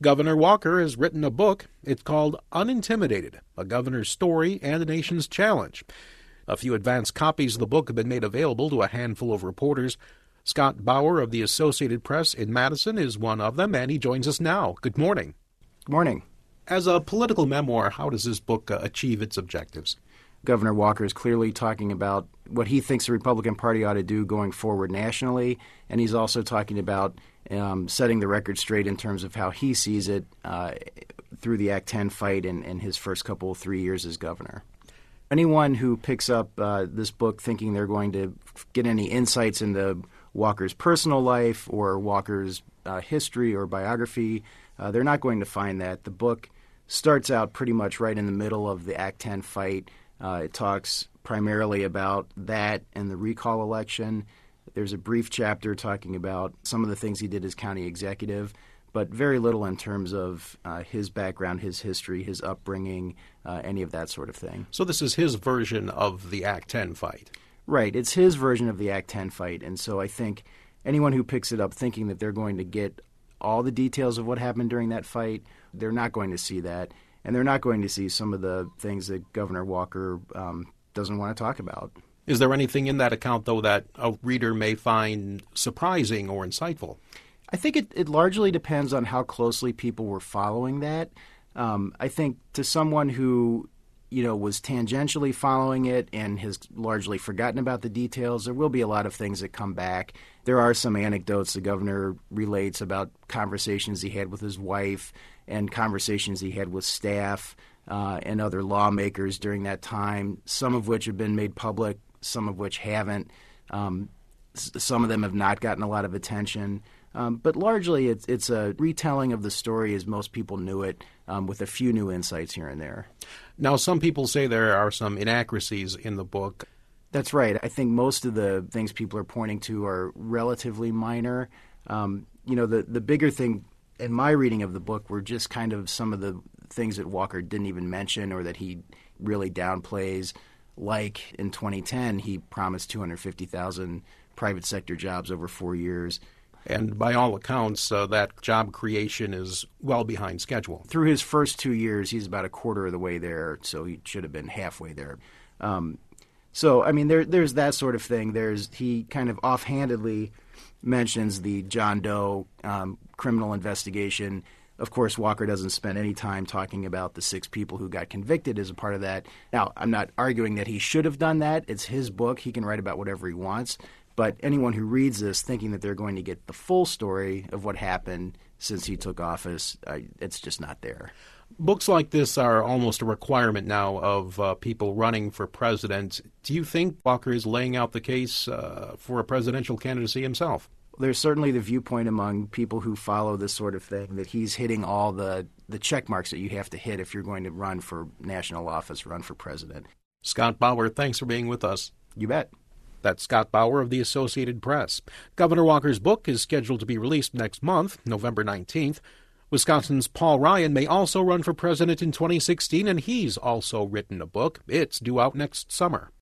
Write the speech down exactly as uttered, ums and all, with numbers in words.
Governor Walker has written a book. It's called Unintimidated, A Governor's Story and a Nation's Challenge. A few advance copies of the book have been made available to a handful of reporters. Scott Bauer of the Associated Press in Madison is one of them, and he joins us now. Good morning. Good morning. As a political memoir, how does this book uh, achieve its objectives? Governor Walker is clearly talking about what he thinks the Republican Party ought to do going forward nationally, and he's also talking about um, setting the record straight in terms of how he sees it uh, through the Act ten fight in, in his first couple, three years as governor. Anyone who picks up uh, this book thinking they're going to get any insights into Walker's personal life or Walker's uh, history or biography, uh, they're not going to find that. The book starts out pretty much right in the middle of the Act ten fight. Uh, it talks primarily about that and the recall election. There's a brief chapter talking about some of the things he did as county executive, but very little in terms of uh, his background, his history, his upbringing, uh, any of that sort of thing. So this is his version of the Act ten fight. Right. It's his version of the Act ten fight. And so I think anyone who picks it up thinking that they're going to get all the details of what happened during that fight, they're not going to see that. And they're not going to see some of the things that Governor Walker um, doesn't want to talk about. Is there anything in that account, though, that a reader may find surprising or insightful? I think it, it largely depends on how closely people were following that. Um, I think to someone who, you know, was tangentially following it and has largely forgotten about the details, there will be a lot of things that come back. There are some anecdotes the governor relates about conversations he had with his wife and conversations he had with staff uh, and other lawmakers during that time, some of which have been made public, some of which haven't. Um, s- some of them have not gotten a lot of attention. Um, but largely it's, it's a retelling of the story as most people knew it, um, with a few new insights here and there. Now, some people say there are some inaccuracies in the book. That's right. I think most of the things people are pointing to are relatively minor. Um, you know, the, the bigger thing in my reading of the book were just kind of some of the things that Walker didn't even mention or that he really downplays. Like in twenty ten, he promised two hundred fifty thousand private sector jobs over four years. And by all accounts, uh, that job creation is well behind schedule. Through his first two years, he's about a quarter of the way there, so he should have been halfway there. Um, so, I mean, there, there's that sort of thing. There's he kind of offhandedly mentions the John Doe um, criminal investigation. Of course, Walker doesn't spend any time talking about the six people who got convicted as a part of that. Now, I'm not arguing that he should have done that. It's his book. He can write about whatever he wants. But anyone who reads this thinking that they're going to get the full story of what happened since he took office, uh, it's just not there. Books like this are almost a requirement now of uh, people running for president. Do you think Walker is laying out the case uh, for a presidential candidacy himself? There's certainly the viewpoint among people who follow this sort of thing that he's hitting all the, the check marks that you have to hit if you're going to run for national office, run for president. Scott Bauer, thanks for being with us. You bet. That's Scott Bauer of the Associated Press. Governor Walker's book is scheduled to be released next month, November nineteenth. Wisconsin's Paul Ryan may also run for president in twenty sixteen, and he's also written a book. It's due out next summer.